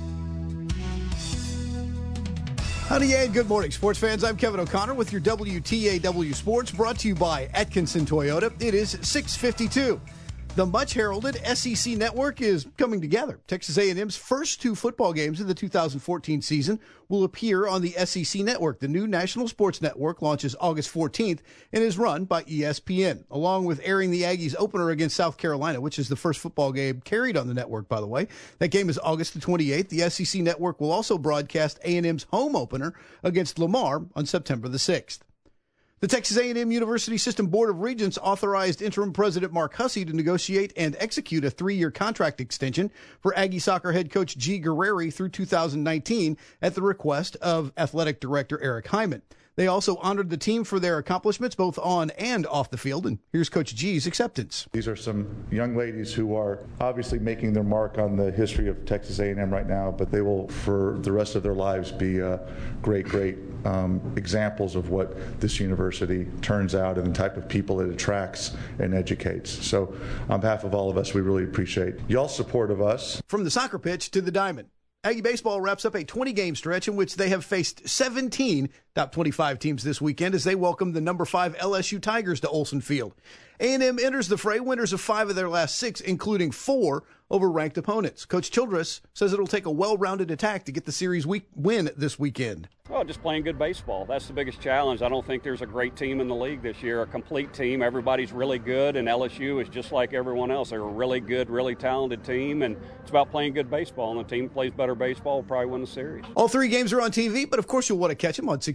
Howdy and good morning, sports fans. I'm Kevin O'Connor with your W T A W Sports, brought to you by Atkinson Toyota. It is six fifty-two. The much-heralded S E C Network is coming together. Texas A and M's first two football games of the two thousand fourteen season will appear on the S E C Network. The new national sports network launches August fourteenth and is run by E S P N, along with airing the Aggies opener against South Carolina, which is the first football game carried on the network, by the way. That game is August the twenty-eighth. The S E C Network will also broadcast A and M's home opener against Lamar on September the sixth. The Texas A and M University System Board of Regents authorized interim president Mark Hussey to negotiate and execute a three-year contract extension for Aggie soccer head coach G. Guerreri through two thousand nineteen at the request of athletic director Eric Hyman. They also honored the team for their accomplishments both on and off the field, and here's Coach G's acceptance. These are some young ladies who are obviously making their mark on the history of Texas A and M right now, but they will, for the rest of their lives, be uh, great, great um, examples of what this university turns out and the type of people it attracts and educates. So on behalf of all of us, we really appreciate y'all's support of us. From the soccer pitch to the diamond, Aggie baseball wraps up a twenty-game stretch in which they have faced seventeen top twenty-five teams this weekend as they welcome the number five L S U Tigers to Olsen Field. A and M enters the fray winners of five of their last six, including four over ranked opponents. Coach Childress says it'll take a well-rounded attack to get the series week win this weekend. Well, just playing good baseball. That's the biggest challenge. I don't think there's a great team in the league this year, a complete team. Everybody's really good, and L S U is just like everyone else. They're a really good, really talented team, and it's about playing good baseball, and the team that plays better baseball will probably win the series. All three games are on T V, but of course you'll want to catch them on sixty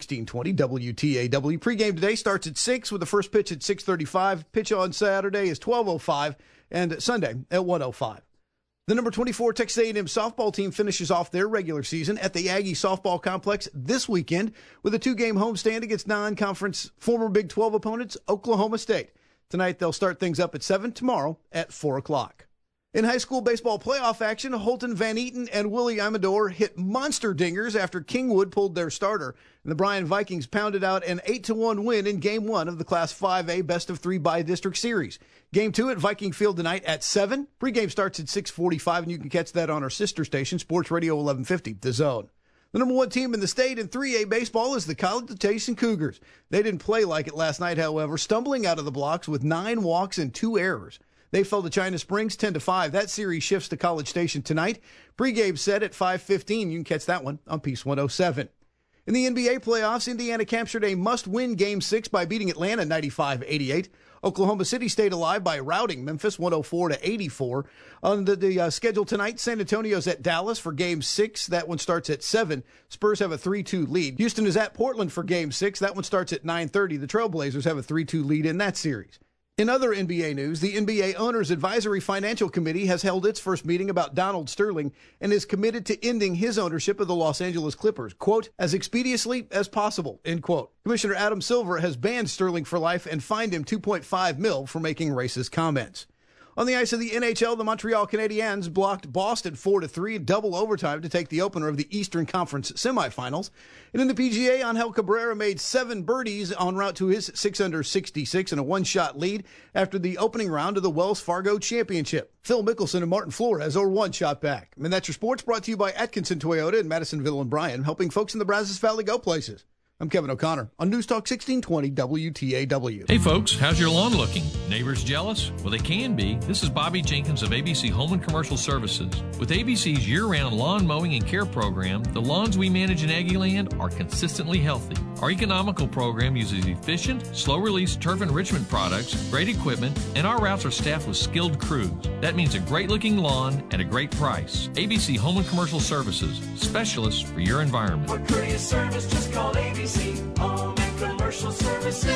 sixteen twenty W T A W. Pregame today starts at six with the first pitch at six thirty-five. Pitch on Saturday is twelve oh five and Sunday at one oh five. The number twenty-four Texas A and M softball team finishes off their regular season at the Aggie Softball Complex this weekend with a two-game homestand against non-conference former Big twelve opponents, Oklahoma State. Tonight they'll start things up at seven, tomorrow at four o'clock. In high school baseball playoff action, Holton Van Eaton and Willie Amador hit monster dingers after Kingwood pulled their starter. And the Bryan Vikings pounded out an eight to one win in Game one of the Class five A Best of Three Bi-District Series. Game two at Viking Field tonight at seven. Pregame starts at six forty-five, and you can catch that on our sister station, Sports Radio eleven fifty, The Zone. The number one team in the state in three A baseball is the College Station Cougars. They didn't play like it last night, however, stumbling out of the blocks with nine walks and two errors. They fell to China Springs ten to five. That series shifts to College Station tonight. Pregame set at five fifteen. You can catch that one on Peace one oh seven. In the N B A playoffs, Indiana captured a must-win Game six by beating Atlanta ninety-five eighty-eight. Oklahoma City stayed alive by routing Memphis one oh four to eighty-four. On the, the uh, schedule tonight, San Antonio's at Dallas for Game six. That one starts at seven. Spurs have a three two lead. Houston is at Portland for Game six. That one starts at nine thirty. The Trailblazers have a three two lead in that series. In other N B A news, the N B A Owners Advisory Financial Committee has held its first meeting about Donald Sterling and is committed to ending his ownership of the Los Angeles Clippers, quote, as expeditiously as possible, end quote. Commissioner Adam Silver has banned Sterling for life and fined him two point five mil for making racist comments. On the ice of the N H L, the Montreal Canadiens blocked Boston four to three, double overtime to take the opener of the Eastern Conference semifinals. And in the P G A, Angel Cabrera made seven birdies en route to his six under sixty-six and a one-shot lead after the opening round of the Wells Fargo Championship. Phil Mickelson and Martin Flores are one shot back. And that's your sports, brought to you by Atkinson Toyota in Madisonville and Bryan, helping folks in the Brazos Valley go places. I'm Kevin O'Connor on News Talk sixteen twenty W T A W. Hey folks, how's your lawn looking? Neighbors jealous? Well, they can be. This is Bobby Jenkins of A B C Home and Commercial Services. With A B C's year-round lawn mowing and care program, the lawns we manage in Aggieland are consistently healthy. Our economical program uses efficient, slow-release turf enrichment products, great equipment, and our routes are staffed with skilled crews. That means a great-looking lawn at a great price. A B C Home and Commercial Services, specialists for your environment. For courteous service, just call A B C Home and Commercial Services.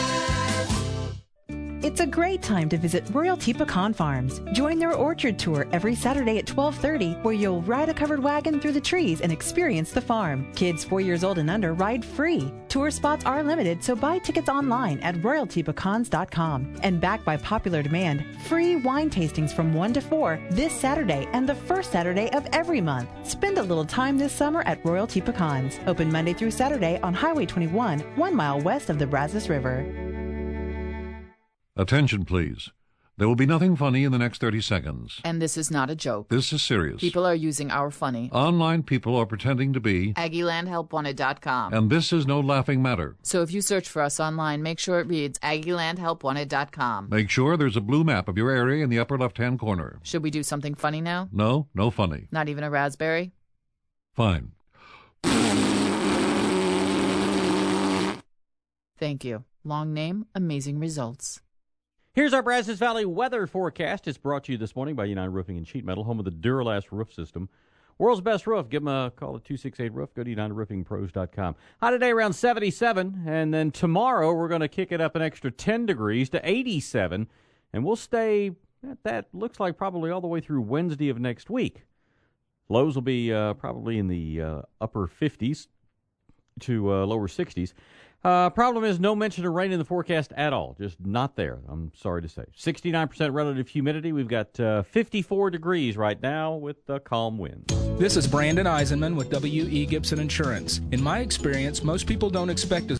It's a great time to visit Royalty Pecan Farms. Join their orchard tour every Saturday at twelve thirty, where you'll ride a covered wagon through the trees and experience the farm. Kids four years old and under ride free. Tour spots are limited, so buy tickets online at royalty pecans dot com. And backed by popular demand, free wine tastings from one to four this Saturday and the first Saturday of every month. Spend a little time this summer at Royalty Pecans. Open Monday through Saturday on Highway twenty-one, one mile west of the Brazos River. Attention, please. There will be nothing funny in the next thirty seconds. And this is not a joke. This is serious. People are using our funny. Online people are pretending to be Aggieland Help Wanted dot com. And this is no laughing matter. So if you search for us online, make sure it reads Aggieland Help Wanted dot com. Make sure there's a blue map of your area in the upper left-hand corner. Should we do something funny now? No, no funny. Not even a raspberry? Fine. Thank you. Long name, amazing results. Here's our Brazos Valley weather forecast. It's brought to you this morning by United Roofing and Sheet Metal, home of the Duralast roof system. World's best roof. Give them a call at two six eight roof. Go to united roofing pros dot com. High today around seventy-seven, and then tomorrow we're going to kick it up an extra ten degrees to eighty-seven, and we'll stay at that, looks like probably all the way through Wednesday of next week. Lows will be uh, probably in the uh, upper fifties to uh, lower sixties. Uh, problem is no mention of rain in the forecast at all. Just not there, I'm sorry to say. sixty-nine percent relative humidity. We've got uh, fifty-four degrees right now with uh, calm winds. This is Brandon Eisenman with W E. Gibson Insurance. In my experience, most people don't expect a